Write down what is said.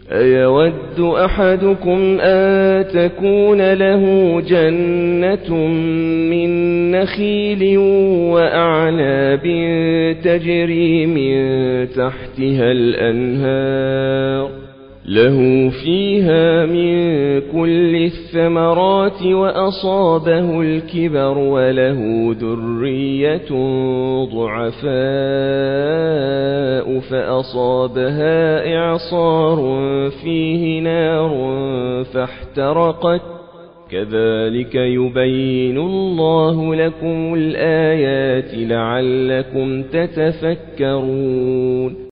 أيود أحدكم أن تكون له جنة من نخيل وأعناب تجري من تحتها الأنهار له فيها من كل الثمرات وأصابه الكبر وله ذرية ضعفاء فأصابها إعصار فيه نار فاحترقت كذلك يبين الله لكم الآيات لعلكم تتفكرون